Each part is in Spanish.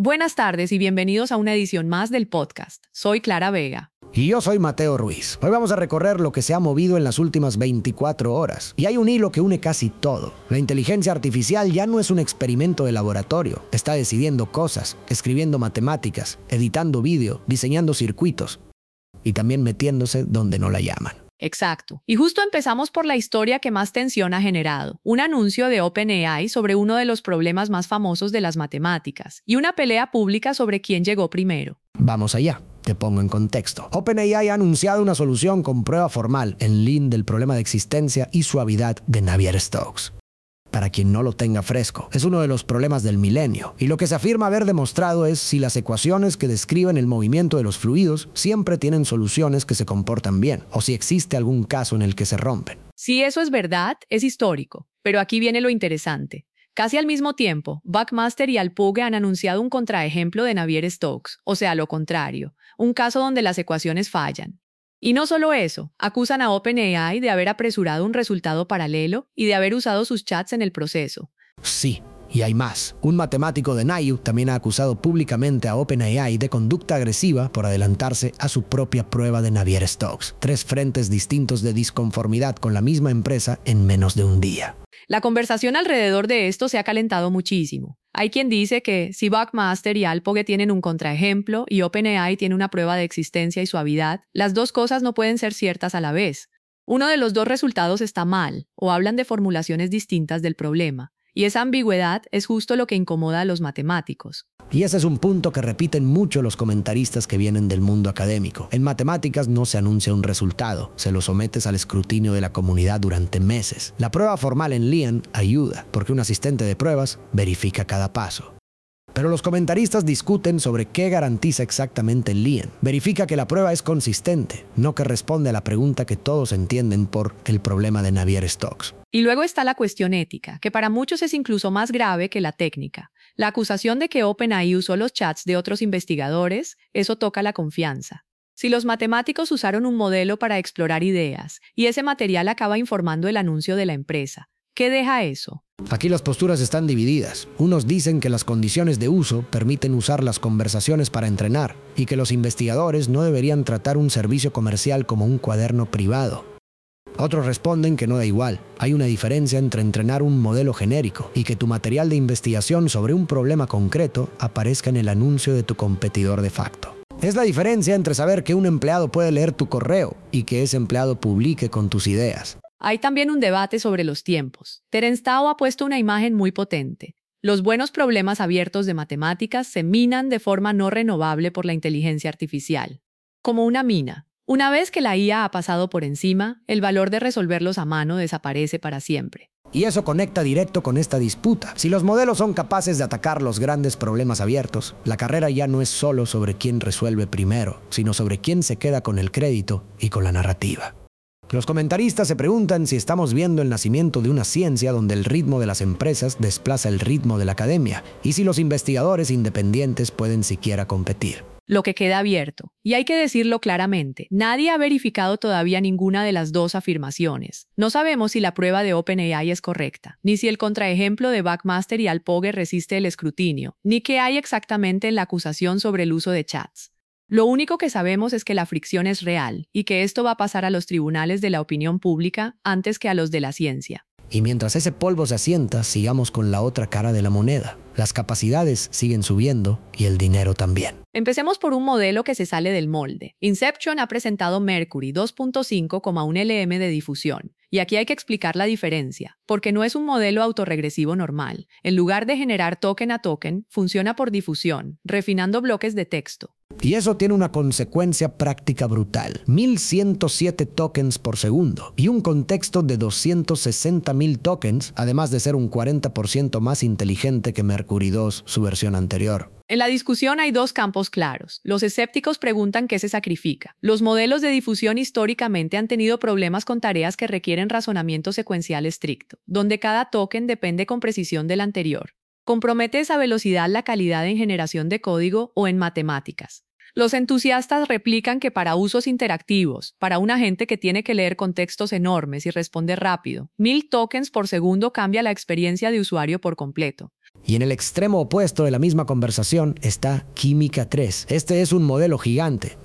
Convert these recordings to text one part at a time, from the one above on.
Buenas tardes y bienvenidos a una edición más del podcast. Soy Clara Vega. Y yo soy Mateo Ruiz. Hoy vamos a recorrer lo que se ha movido en las últimas 24 horas. Y hay un hilo que une casi todo. La inteligencia artificial ya no es un experimento de laboratorio. Está decidiendo cosas, escribiendo matemáticas, editando vídeo, diseñando circuitos y también metiéndose donde no la llaman. Exacto. Y justo empezamos por la historia que más tensión ha generado. Un anuncio de OpenAI sobre uno de los problemas más famosos de las matemáticas y una pelea pública sobre quién llegó primero. Vamos allá. Te pongo en contexto. OpenAI ha anunciado una solución con prueba formal en Lean del problema de existencia y suavidad de Navier-Stokes. Para quien no lo tenga fresco, es uno de los problemas del milenio, y lo que se afirma haber demostrado es si las ecuaciones que describen el movimiento de los fluidos siempre tienen soluciones que se comportan bien, o si existe algún caso en el que se rompen. Si eso es verdad, es histórico. Pero aquí viene lo interesante. Casi al mismo tiempo, Buckmaster y Alpuge han anunciado un contraejemplo de Navier-Stokes, o sea, lo contrario, un caso donde las ecuaciones fallan. Y no solo eso, acusan a OpenAI de haber apresurado un resultado paralelo y de haber usado sus chats en el proceso. Sí, y hay más. Un matemático de NYU también ha acusado públicamente a OpenAI de conducta agresiva por adelantarse a su propia prueba de Navier-Stokes. 3 frentes distintos de disconformidad con la misma empresa en menos de un día. La conversación alrededor de esto se ha calentado muchísimo. Hay quien dice que si Buckmaster y Alpuge tienen un contraejemplo y OpenAI tiene una prueba de existencia y suavidad, las dos cosas no pueden ser ciertas a la vez. Uno de los dos resultados está mal, o hablan de formulaciones distintas del problema. Y esa ambigüedad es justo lo que incomoda a los matemáticos. Y ese es un punto que repiten mucho los comentaristas que vienen del mundo académico. En matemáticas no se anuncia un resultado, se lo sometes al escrutinio de la comunidad durante meses. La prueba formal en Lean ayuda, porque un asistente de pruebas verifica cada paso. Pero los comentaristas discuten sobre qué garantiza exactamente Lean. Verifica que la prueba es consistente, no que responde a la pregunta que todos entienden por el problema de Navier-Stokes. Y luego está la cuestión ética, que para muchos es incluso más grave que la técnica. La acusación de que OpenAI usó los chats de otros investigadores, eso toca la confianza. Si los matemáticos usaron un modelo para explorar ideas, y ese material acaba informando el anuncio de la empresa, ¿qué deja eso? Aquí las posturas están divididas. Unos dicen que las condiciones de uso permiten usar las conversaciones para entrenar, y que los investigadores no deberían tratar un servicio comercial como un cuaderno privado. Otros responden que no da igual. Hay una diferencia entre entrenar un modelo genérico y que tu material de investigación sobre un problema concreto aparezca en el anuncio de tu competidor de facto. Es la diferencia entre saber que un empleado puede leer tu correo y que ese empleado publique con tus ideas. Hay también un debate sobre los tiempos. Terence Tao ha puesto una imagen muy potente. Los buenos problemas abiertos de matemáticas se minan de forma no renovable por la inteligencia artificial. Como una mina. Una vez que la IA ha pasado por encima, el valor de resolverlos a mano desaparece para siempre. Y eso conecta directo con esta disputa. Si los modelos son capaces de atacar los grandes problemas abiertos, la carrera ya no es solo sobre quién resuelve primero, sino sobre quién se queda con el crédito y con la narrativa. Los comentaristas se preguntan si estamos viendo el nacimiento de una ciencia donde el ritmo de las empresas desplaza el ritmo de la academia, y si los investigadores independientes pueden siquiera competir. Lo que queda abierto, y hay que decirlo claramente, nadie ha verificado todavía ninguna de las dos afirmaciones. No sabemos si la prueba de OpenAI es correcta, ni si el contraejemplo de Buckmaster y Alpuge resiste el escrutinio, ni qué hay exactamente en la acusación sobre el uso de chats. Lo único que sabemos es que la fricción es real y que esto va a pasar a los tribunales de la opinión pública antes que a los de la ciencia. Y mientras ese polvo se asienta, sigamos con la otra cara de la moneda. Las capacidades siguen subiendo y el dinero también. Empecemos por un modelo que se sale del molde. Inception ha presentado Mercury 2.5 como un LM de difusión. Y aquí hay que explicar la diferencia, porque no es un modelo autorregresivo normal. En lugar de generar token a token, funciona por difusión, refinando bloques de texto. Y eso tiene una consecuencia práctica brutal. 1107 tokens por segundo y un contexto de 260.000 tokens, además de ser un 40% más inteligente que Mercury 2, su versión anterior. En la discusión hay dos campos claros. Los escépticos preguntan qué se sacrifica. Los modelos de difusión históricamente han tenido problemas con tareas que requieren razonamiento secuencial estricto, donde cada token depende con precisión del anterior. ¿Compromete esa velocidad la calidad en generación de código o en matemáticas? Los entusiastas replican que para usos interactivos, para una gente que tiene que leer contextos enormes y responder rápido, 1000 tokens por segundo cambia la experiencia de usuario por completo. Y en el extremo opuesto de la misma conversación está Química 3. Este es un modelo gigante,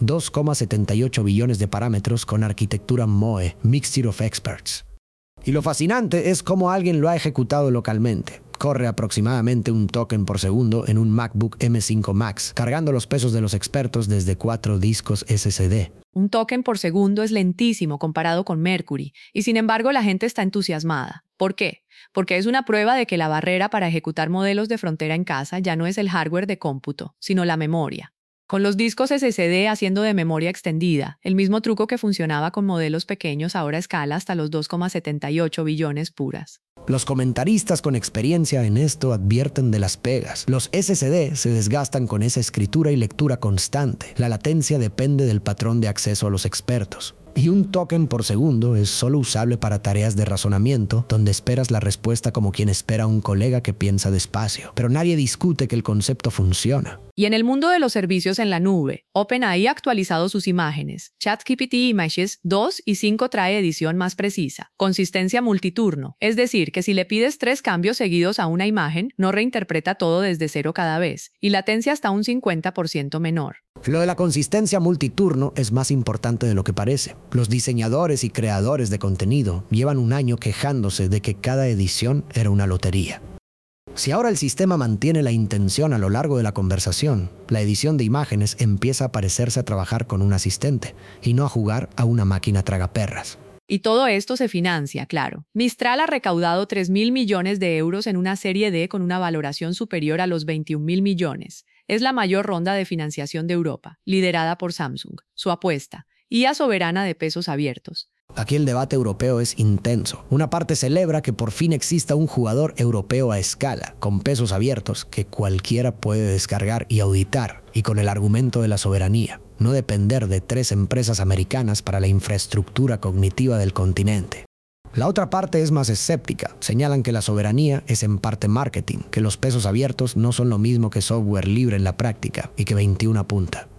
2,78 billones de parámetros con arquitectura MOE, Mixture of Experts. Y lo fascinante es cómo alguien lo ha ejecutado localmente. Corre aproximadamente un token por segundo en un MacBook M5 Max, cargando los pesos de los expertos desde 4 discos SSD. Un token por segundo es lentísimo comparado con Mercury, y sin embargo la gente está entusiasmada. ¿Por qué? Porque es una prueba de que la barrera para ejecutar modelos de frontera en casa ya no es el hardware de cómputo, sino la memoria. Con los discos SSD haciendo de memoria extendida, el mismo truco que funcionaba con modelos pequeños ahora escala hasta los 2,78 billones puras. Los comentaristas con experiencia en esto advierten de las pegas. Los SSD se desgastan con esa escritura y lectura constante. La latencia depende del patrón de acceso a los expertos. Y un token por segundo es solo usable para tareas de razonamiento, donde esperas la respuesta como quien espera a un colega que piensa despacio. Pero nadie discute que el concepto funciona. Y en el mundo de los servicios en la nube, OpenAI ha actualizado sus imágenes. ChatGPT Images 2 y 5 trae edición más precisa, consistencia multiturno, es decir, que si le pides 3 cambios seguidos a una imagen, no reinterpreta todo desde cero cada vez, y latencia hasta un 50% menor. Lo de la consistencia multiturno es más importante de lo que parece. Los diseñadores y creadores de contenido llevan un año quejándose de que cada edición era una lotería. Si ahora el sistema mantiene la intención a lo largo de la conversación, la edición de imágenes empieza a parecerse a trabajar con un asistente y no a jugar a una máquina tragaperras. Y todo esto se financia, claro. Mistral ha recaudado 3.000 millones de euros en una serie D con una valoración superior a los 21.000 millones. Es la mayor ronda de financiación de Europa, liderada por Samsung. Su apuesta, IA soberana de pesos abiertos. Aquí el debate europeo es intenso. Una parte celebra que por fin exista un jugador europeo a escala, con pesos abiertos, que cualquiera puede descargar y auditar, y con el argumento de la soberanía, no depender de 3 empresas americanas para la infraestructura cognitiva del continente. La otra parte es más escéptica. Señalan que la soberanía es en parte marketing, que los pesos abiertos no son lo mismo que software libre en la práctica, y que 21 apunta.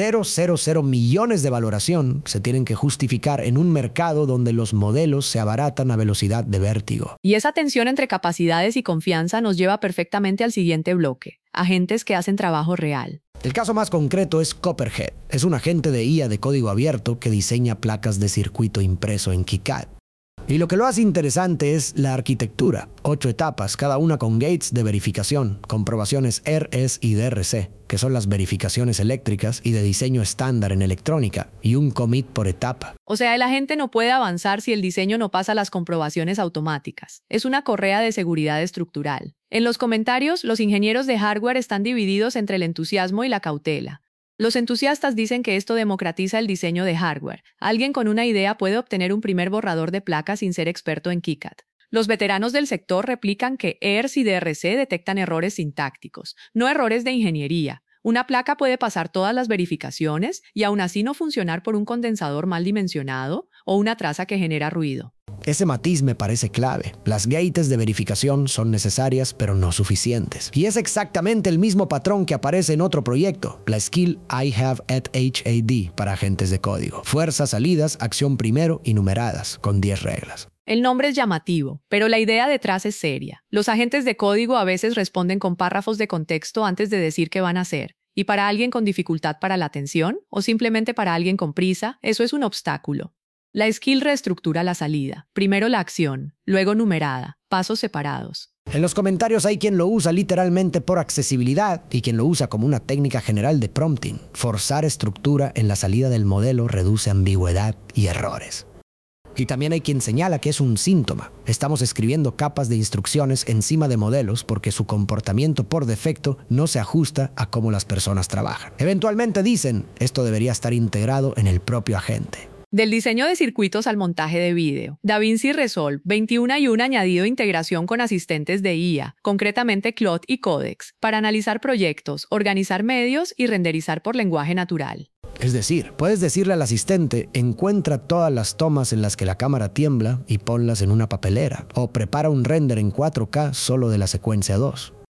0,00 millones de valoración se tienen que justificar en un mercado donde los modelos se abaratan a velocidad de vértigo. Y esa tensión entre capacidades y confianza nos lleva perfectamente al siguiente bloque: agentes que hacen trabajo real. El caso más concreto es Copperhead. Es un agente de IA de código abierto que diseña placas de circuito impreso en KiCad. Y lo que lo hace interesante es la arquitectura. 8 etapas, cada una con gates de verificación, comprobaciones RS y DRC, que son las verificaciones eléctricas y de diseño estándar en electrónica, y un commit por etapa. O sea, el agente no puede avanzar si el diseño no pasa las comprobaciones automáticas. Es una correa de seguridad estructural. En los comentarios, los ingenieros de hardware están divididos entre el entusiasmo y la cautela. Los entusiastas dicen que esto democratiza el diseño de hardware. Alguien con una idea puede obtener un primer borrador de placa sin ser experto en KiCad. Los veteranos del sector replican que ERS y DRC detectan errores sintácticos, no errores de ingeniería. Una placa puede pasar todas las verificaciones y aún así no funcionar por un condensador mal dimensionado o una traza que genera ruido. Ese matiz me parece clave. Las gates de verificación son necesarias, pero no suficientes. Y es exactamente el mismo patrón que aparece en otro proyecto, la skill I have at HAD para agentes de código. Fuerza, salidas, acción primero y numeradas, con 10 reglas. El nombre es llamativo, pero la idea detrás es seria. Los agentes de código a veces responden con párrafos de contexto antes de decir qué van a hacer. Y para alguien con dificultad para la atención, o simplemente para alguien con prisa, eso es un obstáculo. La skill reestructura la salida. Primero la acción, luego numerada, pasos separados. En los comentarios hay quien lo usa literalmente por accesibilidad y quien lo usa como una técnica general de prompting. Forzar estructura en la salida del modelo reduce ambigüedad y errores. Y también hay quien señala que es un síntoma. Estamos escribiendo capas de instrucciones encima de modelos porque su comportamiento por defecto no se ajusta a cómo las personas trabajan. Eventualmente dicen, esto debería estar integrado en el propio agente. Del diseño de circuitos al montaje de vídeo, DaVinci Resolve 21 y un añadido integración con asistentes de IA, concretamente Claude y Codex, para analizar proyectos, organizar medios y renderizar por lenguaje natural. Es decir, puedes decirle al asistente, encuentra todas las tomas en las que la cámara tiembla y ponlas en una papelera, o prepara un render en 4K solo de la secuencia 2.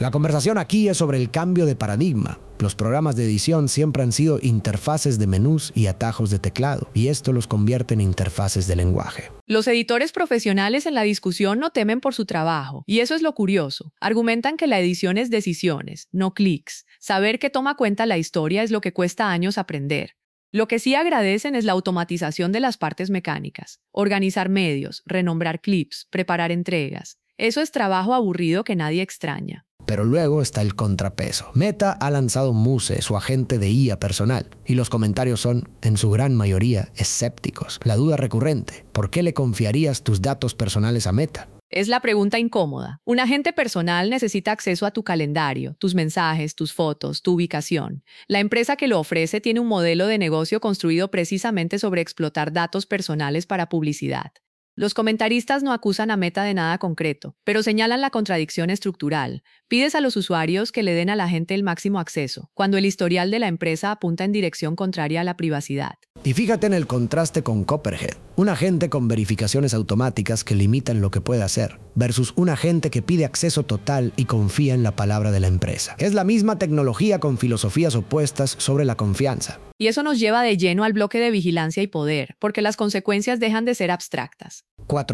La conversación aquí es sobre el cambio de paradigma. Los programas de edición siempre han sido interfaces de menús y atajos de teclado, y esto los convierte en interfaces de lenguaje. Los editores profesionales en la discusión no temen por su trabajo, y eso es lo curioso. Argumentan que la edición es decisiones, no clics. Saber que toma cuenta la historia es lo que cuesta años aprender. Lo que sí agradecen es la automatización de las partes mecánicas, organizar medios, renombrar clips, preparar entregas. Eso es trabajo aburrido que nadie extraña. Pero luego está el contrapeso. Meta ha lanzado Muse, su agente de IA personal, y los comentarios son, en su gran mayoría, escépticos. La duda recurrente, ¿por qué le confiarías tus datos personales a Meta? Es la pregunta incómoda. Un agente personal necesita acceso a tu calendario, tus mensajes, tus fotos, tu ubicación. La empresa que lo ofrece tiene un modelo de negocio construido precisamente sobre explotar datos personales para publicidad. Los comentaristas no acusan a Meta de nada concreto, pero señalan la contradicción estructural. Pides a los usuarios que le den a la gente el máximo acceso, cuando el historial de la empresa apunta en dirección contraria a la privacidad. Y fíjate en el contraste con Copperhead, un agente con verificaciones automáticas que limitan lo que puede hacer, versus un agente que pide acceso total y confía en la palabra de la empresa. Es la misma tecnología con filosofías opuestas sobre la confianza. Y eso nos lleva de lleno al bloque de vigilancia y poder, porque las consecuencias dejan de ser abstractas.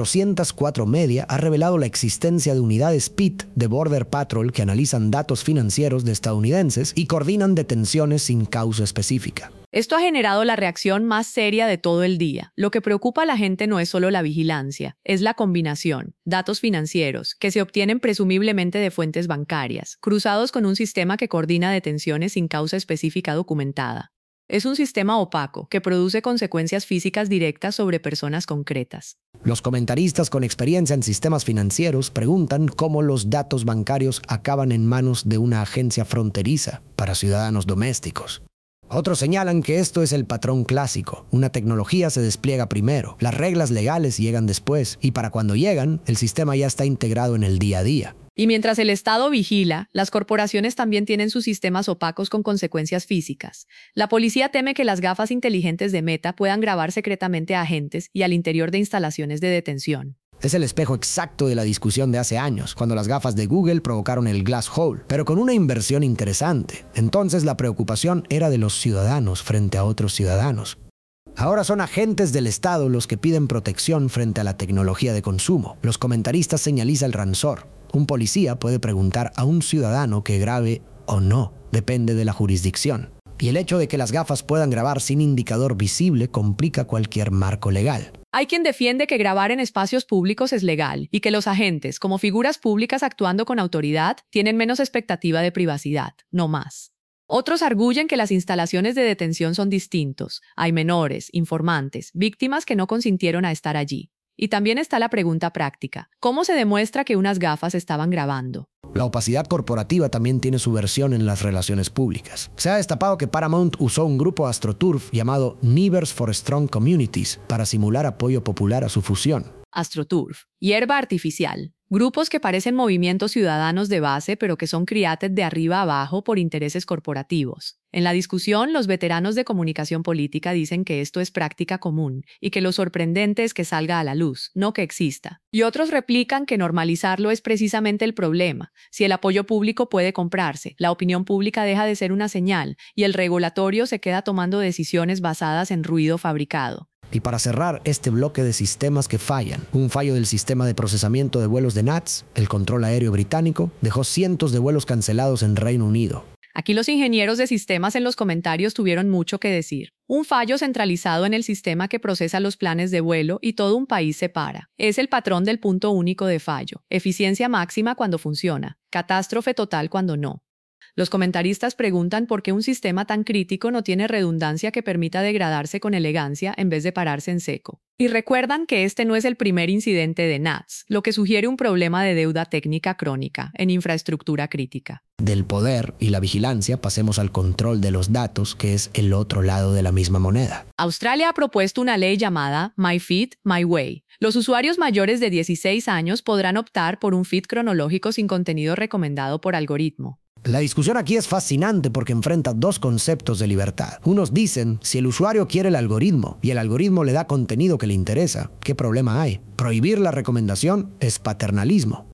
404 Media ha revelado la existencia de unidades PIT de Border Patrol que analizan datos financieros de estadounidenses y coordinan detenciones sin causa específica. Esto ha generado la reacción más seria de todo el día. Lo que preocupa a la gente no es solo la vigilancia, es la combinación. Datos financieros, que se obtienen presumiblemente de fuentes bancarias, cruzados con un sistema que coordina detenciones sin causa específica documentada. Es un sistema opaco que produce consecuencias físicas directas sobre personas concretas. Los comentaristas con experiencia en sistemas financieros preguntan cómo los datos bancarios acaban en manos de una agencia fronteriza para ciudadanos domésticos. Otros señalan que esto es el patrón clásico. Una tecnología se despliega primero, las reglas legales llegan después, y para cuando llegan, el sistema ya está integrado en el día a día. Y mientras el Estado vigila, las corporaciones también tienen sus sistemas opacos con consecuencias físicas. La policía teme que las gafas inteligentes de Meta puedan grabar secretamente a agentes y al interior de instalaciones de detención. Es el espejo exacto de la discusión de hace años, cuando las gafas de Google provocaron el Glass Hole, pero con una inversión interesante. Entonces la preocupación era de los ciudadanos frente a otros ciudadanos. Ahora son agentes del Estado los que piden protección frente a la tecnología de consumo. Los comentaristas señalizan el ransor. Un policía puede preguntar a un ciudadano que grabe o no, depende de la jurisdicción. Y el hecho de que las gafas puedan grabar sin indicador visible complica cualquier marco legal. Hay quien defiende que grabar en espacios públicos es legal y que los agentes, como figuras públicas actuando con autoridad, tienen menos expectativa de privacidad, no más. Otros arguyen que las instalaciones de detención son distintos. Hay menores, informantes, víctimas que no consintieron a estar allí. Y también está la pregunta práctica. ¿Cómo se demuestra que unas gafas estaban grabando? La opacidad corporativa también tiene su versión en las relaciones públicas. Se ha destapado que Paramount usó un grupo AstroTurf llamado Neighbors for Strong Communities para simular apoyo popular a su fusión. AstroTurf, hierba artificial. Grupos que parecen movimientos ciudadanos de base, pero que son created de arriba a abajo por intereses corporativos. En la discusión, los veteranos de comunicación política dicen que esto es práctica común y que lo sorprendente es que salga a la luz, no que exista. Y otros replican que normalizarlo es precisamente el problema. Si el apoyo público puede comprarse, la opinión pública deja de ser una señal y el regulatorio se queda tomando decisiones basadas en ruido fabricado. Y para cerrar este bloque de sistemas que fallan, un fallo del sistema de procesamiento de vuelos de NATS, el control aéreo británico, dejó cientos de vuelos cancelados en Reino Unido. Aquí los ingenieros de sistemas en los comentarios tuvieron mucho que decir. Un fallo centralizado en el sistema que procesa los planes de vuelo y todo un país se para. Es el patrón del punto único de fallo. Eficiencia máxima cuando funciona. Catástrofe total cuando no. Los comentaristas preguntan por qué un sistema tan crítico no tiene redundancia que permita degradarse con elegancia en vez de pararse en seco. Y recuerdan que este no es el primer incidente de NATS, lo que sugiere un problema de deuda técnica crónica en infraestructura crítica. Del poder y la vigilancia pasemos al control de los datos, que es el otro lado de la misma moneda. Australia ha propuesto una ley llamada My Feed, My Way. Los usuarios mayores de 16 años podrán optar por un feed cronológico sin contenido recomendado por algoritmo. La discusión aquí es fascinante porque enfrenta dos conceptos de libertad. Unos dicen, si el usuario quiere el algoritmo y el algoritmo le da contenido que le interesa, ¿qué problema hay? Prohibir la recomendación es paternalismo.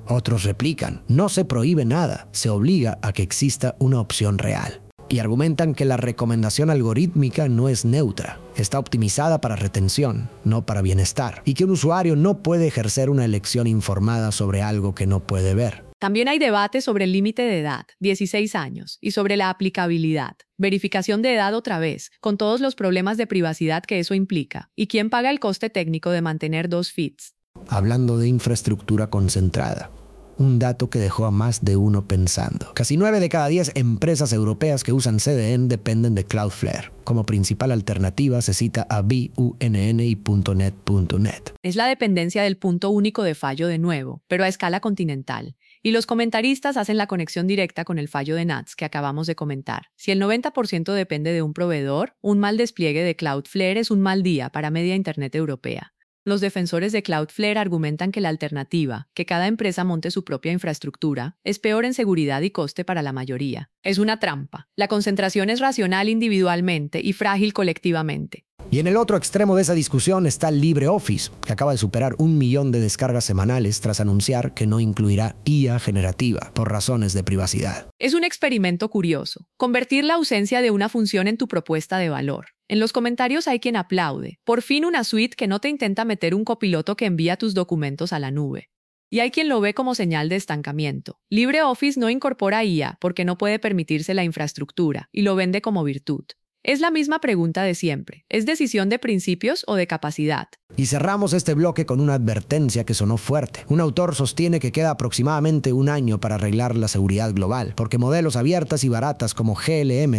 Otros replican, no se prohíbe nada, se obliga a que exista una opción real. Y argumentan que la recomendación algorítmica no es neutra, está optimizada para retención, no para bienestar, y que un usuario no puede ejercer una elección informada sobre algo que no puede ver. También hay debate sobre el límite de edad, 16 años, y sobre la aplicabilidad, verificación de edad otra vez, con todos los problemas de privacidad que eso implica, y quién paga el coste técnico de mantener 2 feeds. Hablando de infraestructura concentrada, un dato que dejó a más de uno pensando. Casi 9 de cada 10 empresas europeas que usan CDN dependen de Cloudflare. Como principal alternativa se cita a BUNN y .net. Es la dependencia del punto único de fallo de nuevo, pero a escala continental. Y los comentaristas hacen la conexión directa con el fallo de NATS que acabamos de comentar. Si el 90% depende de un proveedor, un mal despliegue de Cloudflare es un mal día para media Internet europea. Los defensores de Cloudflare argumentan que la alternativa, que cada empresa monte su propia infraestructura, es peor en seguridad y coste para la mayoría. Es una trampa. La concentración es racional individualmente y frágil colectivamente. Y en el otro extremo de esa discusión está LibreOffice, que acaba de superar 1 millón de descargas semanales tras anunciar que no incluirá IA generativa por razones de privacidad. Es un experimento curioso, convertir la ausencia de una función en tu propuesta de valor. En los comentarios hay quien aplaude. Por fin una suite que no te intenta meter un copiloto que envía tus documentos a la nube. Y hay quien lo ve como señal de estancamiento. LibreOffice no incorpora IA porque no puede permitirse la infraestructura y lo vende como virtud. Es la misma pregunta de siempre. ¿Es decisión de principios o de capacidad? Y cerramos este bloque con una advertencia que sonó fuerte. Un autor sostiene que queda aproximadamente 1 año para arreglar la seguridad global, porque modelos abiertas y baratas como GLM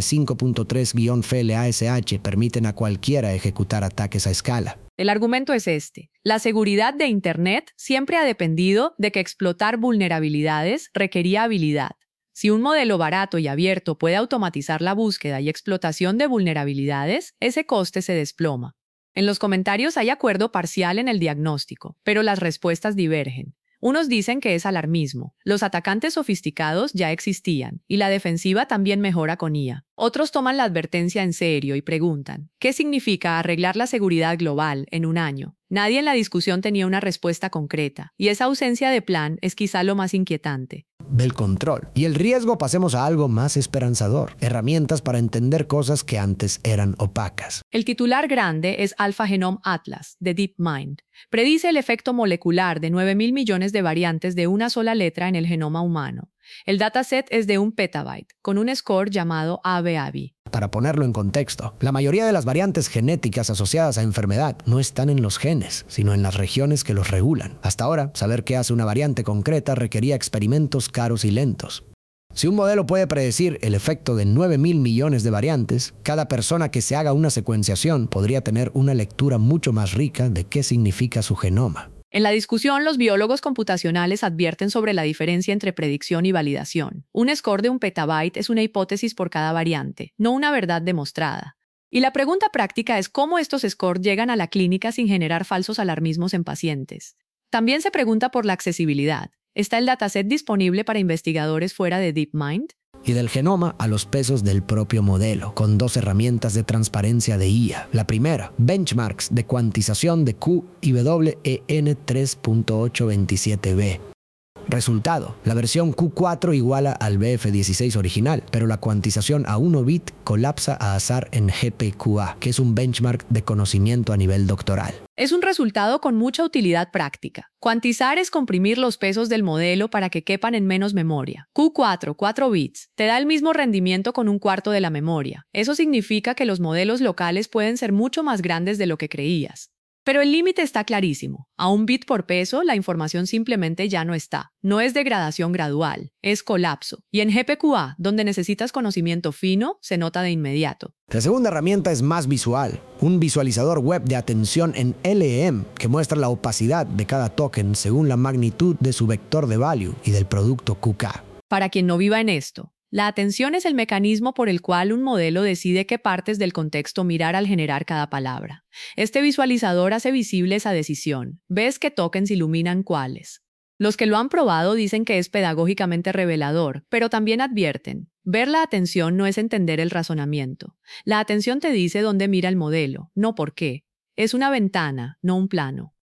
5.3-FLASH permiten a cualquiera ejecutar ataques a escala. El argumento es este. La seguridad de Internet siempre ha dependido de que explotar vulnerabilidades requería habilidad. Si un modelo barato y abierto puede automatizar la búsqueda y explotación de vulnerabilidades, ese coste se desploma. En los comentarios hay acuerdo parcial en el diagnóstico, pero las respuestas divergen. Unos dicen que es alarmismo. Los atacantes sofisticados ya existían, y la defensiva también mejora con IA. Otros toman la advertencia en serio y preguntan, ¿qué significa arreglar la seguridad global en 1 año? Nadie en la discusión tenía una respuesta concreta, y esa ausencia de plan es quizá lo más inquietante. Del control. Y el riesgo, pasemos a algo más esperanzador. Herramientas para entender cosas que antes eran opacas. El titular grande es Alpha Genome Atlas, de DeepMind. Predice el efecto molecular de 9.000 millones de variantes de una sola letra en el genoma humano. El dataset es de 1 petabyte, con un score llamado ABABI. Para ponerlo en contexto, la mayoría de las variantes genéticas asociadas a enfermedad no están en los genes, sino en las regiones que los regulan. Hasta ahora, saber qué hace una variante concreta requería experimentos caros y lentos. Si un modelo puede predecir el efecto de 9.000 millones de variantes, cada persona que se haga una secuenciación podría tener una lectura mucho más rica de qué significa su genoma. En la discusión, los biólogos computacionales advierten sobre la diferencia entre predicción y validación. Un score de 1 petabyte es una hipótesis por cada variante, no una verdad demostrada. Y la pregunta práctica es cómo estos scores llegan a la clínica sin generar falsos alarmismos en pacientes. También se pregunta por la accesibilidad. ¿Está el dataset disponible para investigadores fuera de DeepMind? Y del genoma a los pesos del propio modelo, con 2 herramientas de transparencia de IA. La primera, benchmarks de cuantización de QWEN 3.827b. Resultado, la versión Q4 iguala al BF16 original, pero la cuantización a 1 bit colapsa a azar en GPQA, que es un benchmark de conocimiento a nivel doctoral. Es un resultado con mucha utilidad práctica. Cuantizar es comprimir los pesos del modelo para que quepan en menos memoria. Q4, 4 bits, te da el mismo rendimiento con 1/4 de la memoria. Eso significa que los modelos locales pueden ser mucho más grandes de lo que creías. Pero el límite está clarísimo. A 1 bit por peso, la información simplemente ya no está. No es degradación gradual, es colapso. Y en GPQA, donde necesitas conocimiento fino, se nota de inmediato. La segunda herramienta es más visual. Un visualizador web de atención en LEM que muestra la opacidad de cada token según la magnitud de su vector de value y del producto QK. Para quien no viva en esto, la atención es el mecanismo por el cual un modelo decide qué partes del contexto mirar al generar cada palabra. Este visualizador hace visible esa decisión. ¿Ves qué tokens iluminan cuáles? Los que lo han probado dicen que es pedagógicamente revelador, pero también advierten. Ver la atención no es entender el razonamiento. La atención te dice dónde mira el modelo, no por qué. Es una ventana, no un plano.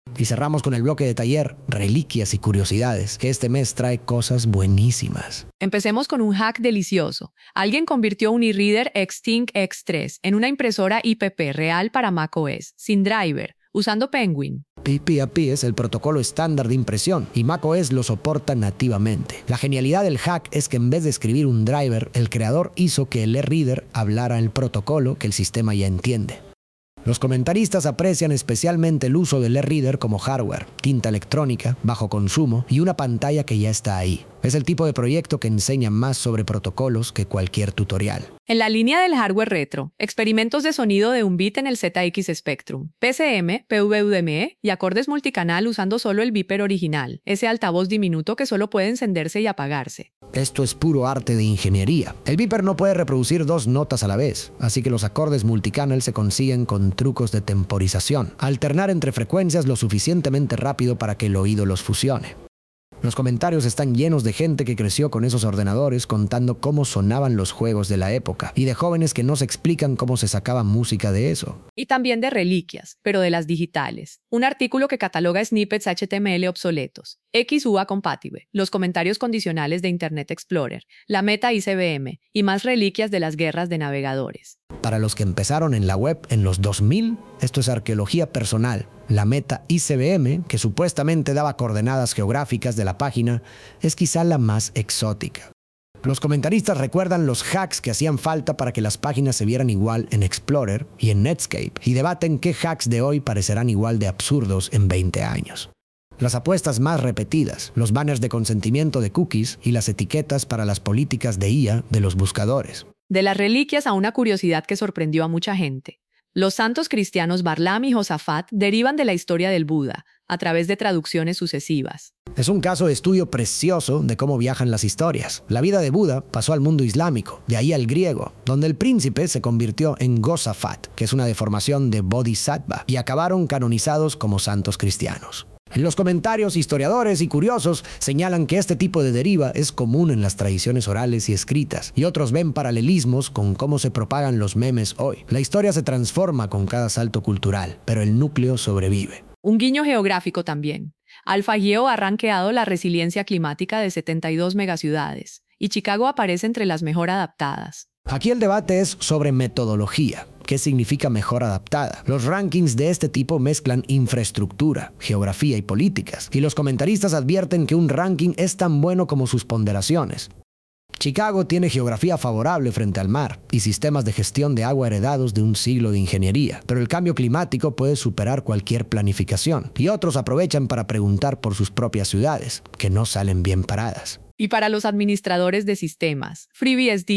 Y cerramos con el bloque de taller, reliquias y curiosidades, que este mes trae cosas buenísimas. Empecemos con un hack delicioso. Alguien convirtió un e-reader Xtink X3 en una impresora IPP real para macOS, sin driver, usando Penguin. PPAP es el protocolo estándar de impresión y macOS lo soporta nativamente. La genialidad del hack es que en vez de escribir un driver, el creador hizo que el e-reader hablara el protocolo que el sistema ya entiende. Los comentaristas aprecian especialmente el uso del e-reader como hardware, tinta electrónica, bajo consumo y una pantalla que ya está ahí. Es el tipo de proyecto que enseña más sobre protocolos que cualquier tutorial. En la línea del hardware retro, experimentos de sonido de un bit en el ZX Spectrum, PCM, PWDME y acordes multicanal usando solo el beeper original, ese altavoz diminuto que solo puede encenderse y apagarse. Esto es puro arte de ingeniería. El beeper no puede reproducir dos notas a la vez, así que los acordes multicanal se consiguen con trucos de temporización, alternar entre frecuencias lo suficientemente rápido para que el oído los fusione. Los comentarios están llenos de gente que creció con esos ordenadores contando cómo sonaban los juegos de la época y de jóvenes que no se explican cómo se sacaba música de eso. Y también de reliquias, pero de las digitales. Un artículo que cataloga snippets HTML obsoletos, XUA compatible, los comentarios condicionales de Internet Explorer, la meta ICBM y más reliquias de las guerras de navegadores. Para los que empezaron en la web en los 2000, esto es arqueología personal. La meta ICBM, que supuestamente daba coordenadas geográficas de la página, es quizá la más exótica. Los comentaristas recuerdan los hacks que hacían falta para que las páginas se vieran igual en Explorer y en Netscape, y debaten qué hacks de hoy parecerán igual de absurdos en 20 años. Las apuestas más repetidas, los banners de consentimiento de cookies y las etiquetas para las políticas de IA de los buscadores. De las reliquias a una curiosidad que sorprendió a mucha gente. Los santos cristianos Barlam y Josafat derivan de la historia del Buda, a través de traducciones sucesivas. Es un caso de estudio precioso de cómo viajan las historias. La vida de Buda pasó al mundo islámico, de ahí al griego, donde el príncipe se convirtió en Josafat, que es una deformación de Bodhisattva, y acabaron canonizados como santos cristianos. En los comentarios, historiadores y curiosos señalan que este tipo de deriva es común en las tradiciones orales y escritas, y otros ven paralelismos con cómo se propagan los memes hoy. La historia se transforma con cada salto cultural, pero el núcleo sobrevive. Un guiño geográfico también. AlphaGeo ha rankeado la resiliencia climática de 72 megaciudades, y Chicago aparece entre las mejor adaptadas. Aquí el debate es sobre metodología. ¿Qué significa mejor adaptada? Los rankings de este tipo mezclan infraestructura, geografía y políticas, y los comentaristas advierten que un ranking es tan bueno como sus ponderaciones. Chicago tiene geografía favorable frente al mar y sistemas de gestión de agua heredados de un siglo de ingeniería, pero el cambio climático puede superar cualquier planificación, y otros aprovechan para preguntar por sus propias ciudades, que no salen bien paradas. Y para los administradores de sistemas, FreeBSD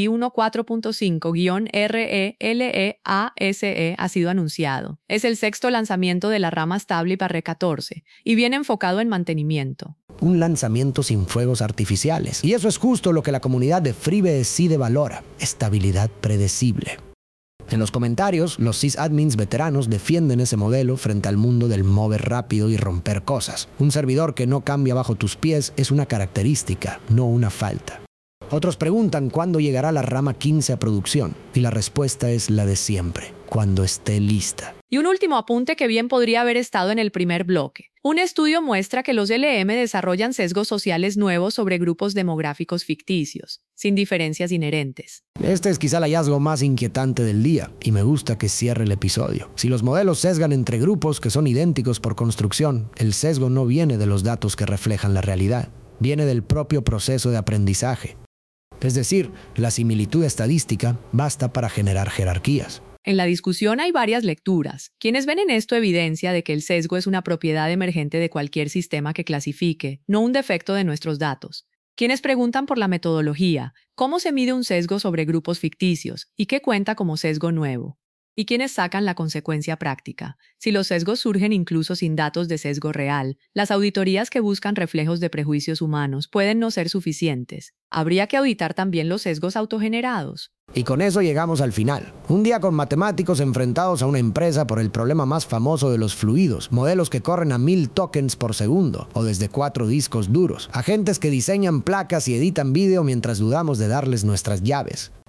1.4.5-RELEASE ha sido anunciado. Es el sexto lanzamiento de la rama estable Barre 14 y viene enfocado en mantenimiento. Un lanzamiento sin fuegos artificiales. Y eso es justo lo que la comunidad de FreeBSD valora: estabilidad predecible. En los comentarios, los sysadmins veteranos defienden ese modelo frente al mundo del mover rápido y romper cosas. Un servidor que no cambia bajo tus pies es una característica, no una falta. Otros preguntan cuándo llegará la rama 15 a producción, y la respuesta es la de siempre: cuando esté lista. Y un último apunte que bien podría haber estado en el primer bloque. Un estudio muestra que los LM desarrollan sesgos sociales nuevos sobre grupos demográficos ficticios, sin diferencias inherentes. Este es quizá el hallazgo más inquietante del día, y me gusta que cierre el episodio. Si los modelos sesgan entre grupos que son idénticos por construcción, el sesgo no viene de los datos que reflejan la realidad, viene del propio proceso de aprendizaje. Es decir, la similitud estadística basta para generar jerarquías. En la discusión hay varias lecturas. Quienes ven en esto evidencia de que el sesgo es una propiedad emergente de cualquier sistema que clasifique, no un defecto de nuestros datos. Quienes preguntan por la metodología, cómo se mide un sesgo sobre grupos ficticios y qué cuenta como sesgo nuevo. Y quienes sacan la consecuencia práctica. Si los sesgos surgen incluso sin datos de sesgo real, las auditorías que buscan reflejos de prejuicios humanos pueden no ser suficientes. ¿Habría que auditar también los sesgos autogenerados? Y con eso llegamos al final. Un día con matemáticos enfrentados a una empresa por el problema más famoso de los fluidos, modelos que corren a 1000 tokens por segundo o desde 4 discos duros, agentes que diseñan placas y editan vídeo mientras dudamos de darles nuestras llaves.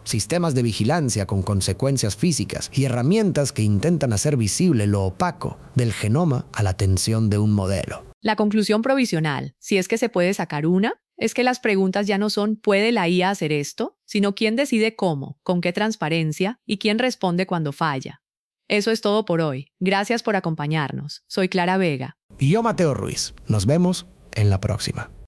sistemas de vigilancia con consecuencias físicas y herramientas que intentan hacer visible lo opaco del genoma a la atención de un modelo. La conclusión provisional, si es que se puede sacar una, es que las preguntas ya no son ¿puede la IA hacer esto?, sino quién decide cómo, con qué transparencia y quién responde cuando falla. Eso es todo por hoy. Gracias por acompañarnos. Soy Clara Vega. Y yo, Mateo Ruiz. Nos vemos en la próxima.